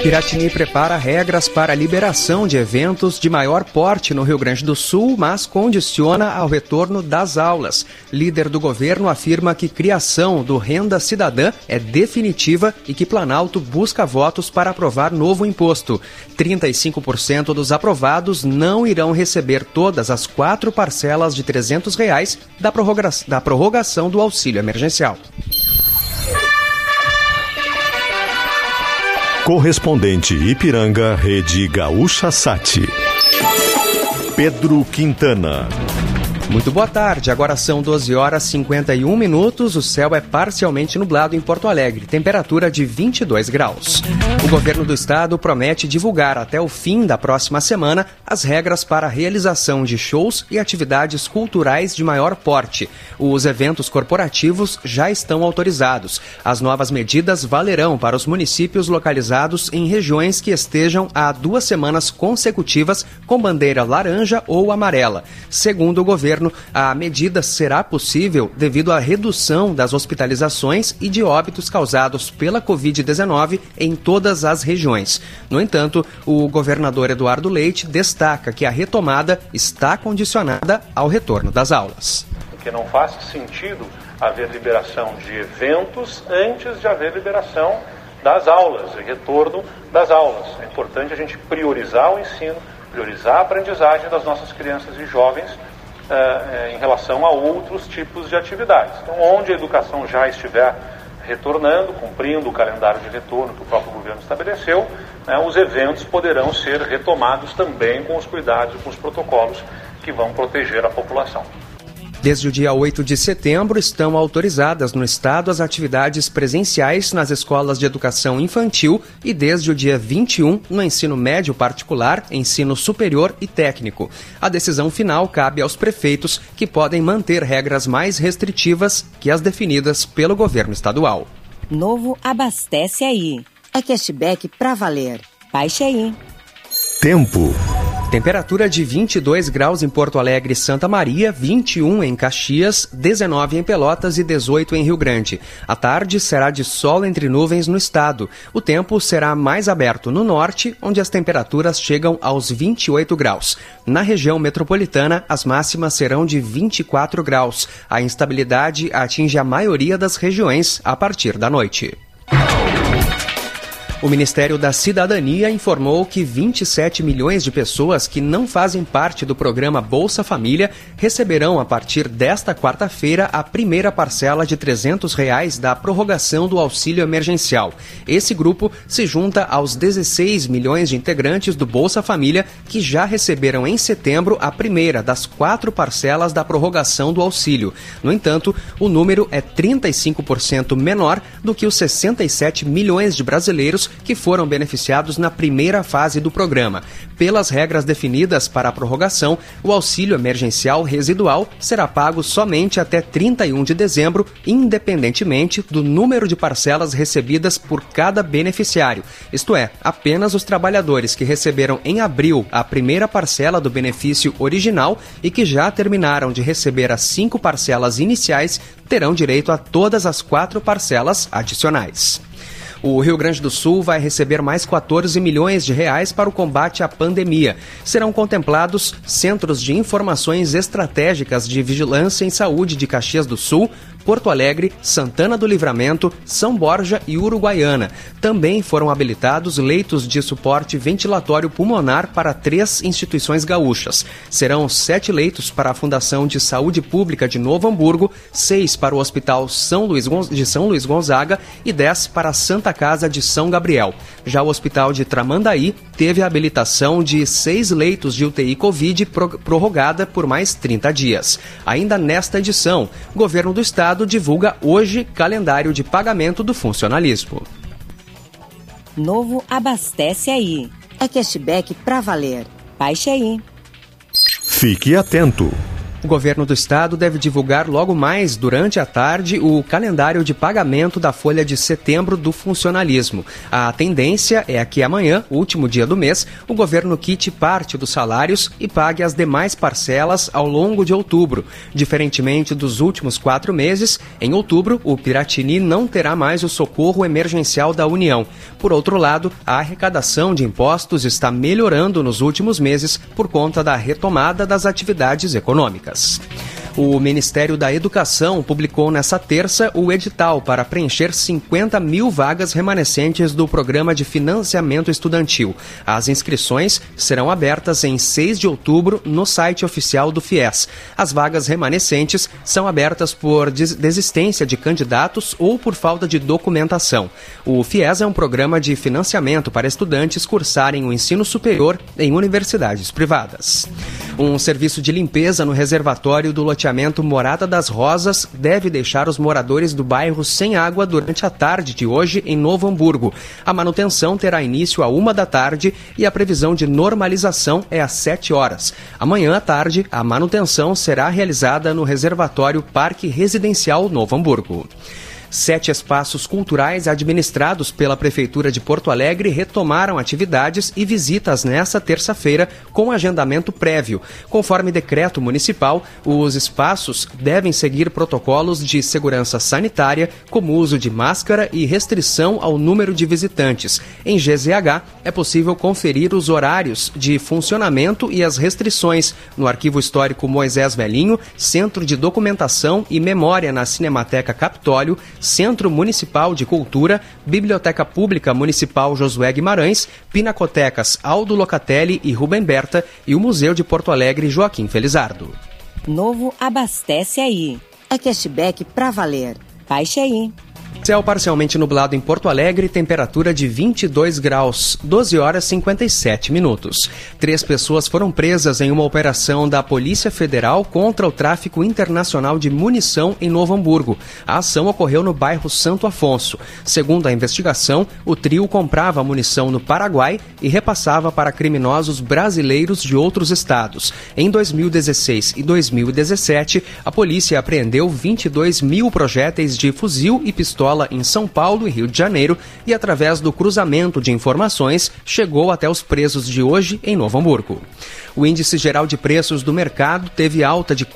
Piratini prepara regras para a liberação de eventos de maior porte no Rio Grande do Sul, mas condiciona ao retorno das aulas. Líder do governo afirma que criação do Renda Cidadã é definitiva e que Planalto busca votos para aprovar novo imposto. 35% dos aprovados não irão receber todas as 4 parcelas de R$ 300 da prorrogação do auxílio emergencial. Correspondente Ipiranga, Rede Gaúcha Sati. Pedro Quintana. Muito boa tarde, agora são 12 horas e 51 minutos, o céu é parcialmente nublado em Porto Alegre, temperatura de 22 graus. O governo do estado promete divulgar até o fim da próxima semana as regras para a realização de shows e atividades culturais de maior porte. Os eventos corporativos já estão autorizados. As novas medidas valerão para os municípios localizados em regiões que estejam há 2 semanas consecutivas com bandeira laranja ou amarela. Segundo o governo, a medida será possível devido à redução das hospitalizações e de óbitos causados pela Covid-19 em todas as regiões. No entanto, o governador Eduardo Leite destaca que a retomada está condicionada ao retorno das aulas. Porque não faz sentido haver liberação de eventos antes de haver liberação das aulas, e retorno das aulas. É importante a gente priorizar o ensino, priorizar a aprendizagem das nossas crianças e jovens em relação a outros tipos de atividades. Então, onde a educação já estiver retornando, cumprindo o calendário de retorno que o próprio governo estabeleceu, os eventos poderão ser retomados também com os cuidados e com os protocolos que vão proteger a população. Desde o dia 8 de setembro, estão autorizadas no estado as atividades presenciais nas escolas de educação infantil e desde o dia 21 no ensino médio particular, ensino superior e técnico. A decisão final cabe aos prefeitos, que podem manter regras mais restritivas que as definidas pelo governo estadual. Novo Abastece Aí. É cashback pra valer. Baixe aí. Tempo. Temperatura de 22 graus em Porto Alegre e Santa Maria, 21 em Caxias, 19 em Pelotas e 18 em Rio Grande. A tarde será de sol entre nuvens no estado. O tempo será mais aberto no norte, onde as temperaturas chegam aos 28 graus. Na região metropolitana, as máximas serão de 24 graus. A instabilidade atinge a maioria das regiões a partir da noite. O Ministério da Cidadania informou que 27 milhões de pessoas que não fazem parte do programa Bolsa Família receberão a partir desta quarta-feira a primeira parcela de R$ 300 da prorrogação do auxílio emergencial. Esse grupo se junta aos 16 milhões de integrantes do Bolsa Família que já receberam em setembro a primeira das 4 parcelas da prorrogação do auxílio. No entanto, o número é 35% menor do que os 67 milhões de brasileiros que foram beneficiados na primeira fase do programa. Pelas regras definidas para a prorrogação, o auxílio emergencial residual será pago somente até 31 de dezembro, independentemente do número de parcelas recebidas por cada beneficiário. Isto é, apenas os trabalhadores que receberam em abril a primeira parcela do benefício original e que já terminaram de receber as 5 parcelas iniciais terão direito a todas as 4 parcelas adicionais. O Rio Grande do Sul vai receber mais 14 milhões de reais para o combate à pandemia. Serão contemplados centros de informações estratégicas de vigilância em saúde de Caxias do Sul, Porto Alegre, Santana do Livramento, São Borja e Uruguaiana. Também foram habilitados leitos de suporte ventilatório pulmonar para 3 instituições gaúchas. Serão 7 leitos para a Fundação de Saúde Pública de Novo Hamburgo, 6 para o Hospital de São Luís Gonzaga e 10 para a Santa Casa de São Gabriel. Já o Hospital de Tramandaí teve a habilitação de 6 leitos de UTI Covid prorrogada por mais 30 dias. Ainda nesta edição, o governo do estado divulga hoje calendário de pagamento do funcionalismo. Novo Abastece Aí. É cashback pra valer. Baixe aí. Fique atento. O governo do estado deve divulgar logo mais, durante a tarde, o calendário de pagamento da folha de setembro do funcionalismo. A tendência é que amanhã, último dia do mês, o governo quite parte dos salários e pague as demais parcelas ao longo de outubro. Diferentemente dos últimos 4 meses, em outubro, o Piratini não terá mais o socorro emergencial da União. Por outro lado, a arrecadação de impostos está melhorando nos últimos meses por conta da retomada das atividades econômicas. O Ministério da Educação publicou nesta terça o edital para preencher 50 mil vagas remanescentes do Programa de Financiamento Estudantil. As inscrições serão abertas em 6 de outubro no site oficial do FIES. As vagas remanescentes são abertas por desistência de candidatos ou por falta de documentação. O FIES é um programa de financiamento para estudantes cursarem o ensino superior em universidades privadas. Um serviço de limpeza no reservatório do loteamento Morada das Rosas deve deixar os moradores do bairro sem água durante a tarde de hoje em Novo Hamburgo. A manutenção terá início à 13h e a previsão de normalização é às 7h. Amanhã à tarde, a manutenção será realizada no reservatório Parque Residencial Novo Hamburgo. 7 espaços culturais administrados pela Prefeitura de Porto Alegre retomaram atividades e visitas nesta terça-feira com agendamento prévio. Conforme decreto municipal, os espaços devem seguir protocolos de segurança sanitária, como uso de máscara e restrição ao número de visitantes. Em GZH, é possível conferir os horários de funcionamento e as restrições no Arquivo Histórico Moisés Velhinho, Centro de Documentação e Memória na Cinemateca Capitólio, Centro Municipal de Cultura, Biblioteca Pública Municipal Josué Guimarães, Pinacotecas Aldo Locatelli e Rubem Berta e o Museu de Porto Alegre Joaquim Felizardo. Novo Abastece Aí. É cashback pra valer. Baixe aí. Céu parcialmente nublado em Porto Alegre, temperatura de 22 graus, 12 horas e 57 minutos. 3 pessoas foram presas em uma operação da Polícia Federal contra o tráfico internacional de munição em Novo Hamburgo. A ação ocorreu no bairro Santo Afonso. Segundo a investigação, o trio comprava munição no Paraguai e repassava para criminosos brasileiros de outros estados. Em 2016 e 2017, a polícia apreendeu 22 mil projéteis de fuzil e pistola em São Paulo e Rio de Janeiro e, através do cruzamento de informações, chegou até os presos de hoje em Novo Hamburgo. O índice geral de preços do mercado teve alta de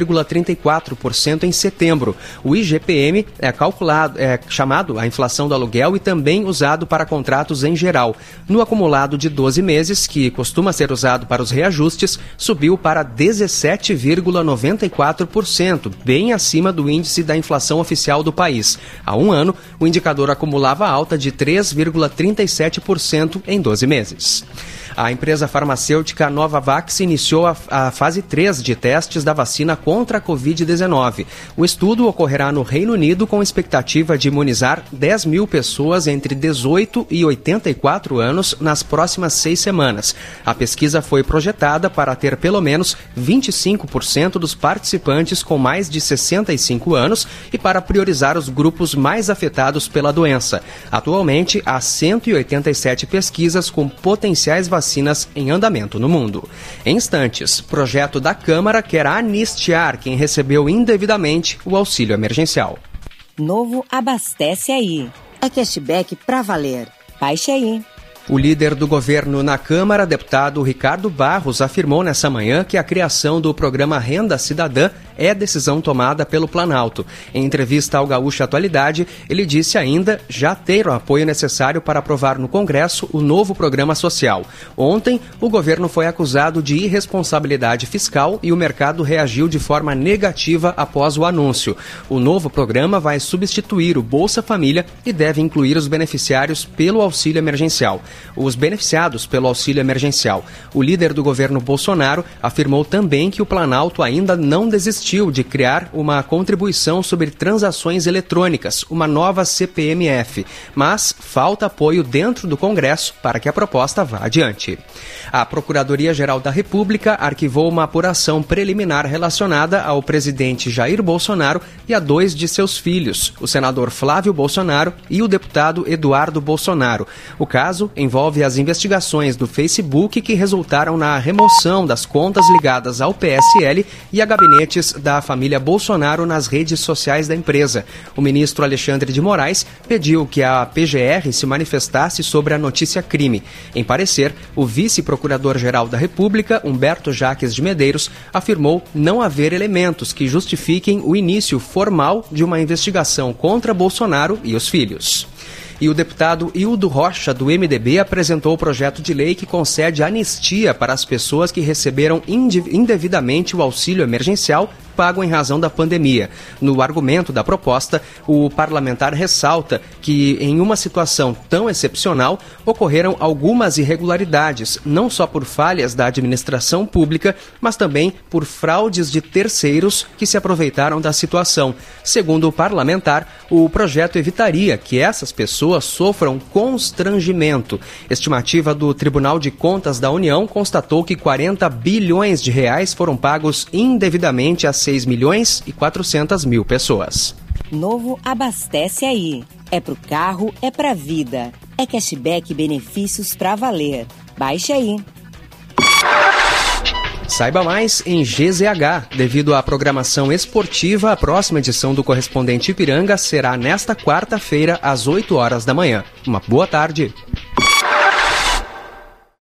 4,34% em setembro. O IGPM é chamado a inflação do aluguel e também usado para contratos em geral. No acumulado de 12 meses, que costuma ser usado para os reajustes, subiu para 17,94%, bem acima do índice da inflação oficial do país. Há um ano, o indicador acumulava alta de 3,37% em 12 meses. A empresa farmacêutica Novavax iniciou a fase 3 de testes da vacina contra a Covid-19. O estudo ocorrerá no Reino Unido com expectativa de imunizar 10 mil pessoas entre 18 e 84 anos nas próximas 6 semanas. A pesquisa foi projetada para ter pelo menos 25% dos participantes com mais de 65 anos e para priorizar os grupos mais afetados pela doença. Atualmente, há 187 pesquisas com potenciais vacinas em andamento no mundo. Em instantes, projeto da Câmara quer anistiar quem recebeu indevidamente o auxílio emergencial. Novo Abastece Aí. É cashback pra valer. Baixe aí. O líder do governo na Câmara, deputado Ricardo Barros, afirmou nessa manhã que a criação do programa Renda Cidadã é decisão tomada pelo Planalto. Em entrevista ao Gaúcha Atualidade, ele disse ainda já ter o apoio necessário para aprovar no Congresso o novo programa social. Ontem, o governo foi acusado de irresponsabilidade fiscal e o mercado reagiu de forma negativa após o anúncio. O novo programa vai substituir o Bolsa Família e deve incluir os beneficiários pelo auxílio emergencial. Os beneficiados pelo auxílio emergencial. O líder do governo Bolsonaro afirmou também que o Planalto ainda não desistiu desistiu de criar uma contribuição sobre transações eletrônicas, uma nova CPMF, mas falta apoio dentro do Congresso para que a proposta vá adiante. A Procuradoria-Geral da República arquivou uma apuração preliminar relacionada ao presidente Jair Bolsonaro e a 2 de seus filhos, o senador Flávio Bolsonaro e o deputado Eduardo Bolsonaro. O caso envolve as investigações do Facebook que resultaram na remoção das contas ligadas ao PSL e a gabinetes da família Bolsonaro nas redes sociais da empresa. O ministro Alexandre de Moraes pediu que a PGR se manifestasse sobre a notícia crime. Em parecer, o vice-procurador-geral da República, Humberto Jaques de Medeiros, afirmou não haver elementos que justifiquem o início formal de uma investigação contra Bolsonaro e os filhos. E o deputado Hildo Rocha, do MDB, apresentou o projeto de lei que concede anistia para as pessoas que receberam indevidamente o auxílio emergencial pago em razão da pandemia. No argumento da proposta, o parlamentar ressalta que, em uma situação tão excepcional, ocorreram algumas irregularidades, não só por falhas da administração pública, mas também por fraudes de terceiros que se aproveitaram da situação. Segundo o parlamentar, o projeto evitaria que essas pessoas sofram constrangimento. Estimativa do Tribunal de Contas da União constatou que 40 bilhões de reais foram pagos indevidamente a 6 milhões e 400 mil pessoas. Novo Abastece Aí. É pro carro, é pra vida. É cashback e benefícios pra valer. Baixe aí. Saiba mais em GZH. Devido à programação esportiva, a próxima edição do Correspondente Ipiranga será nesta quarta-feira, às 8 horas da manhã. Uma boa tarde.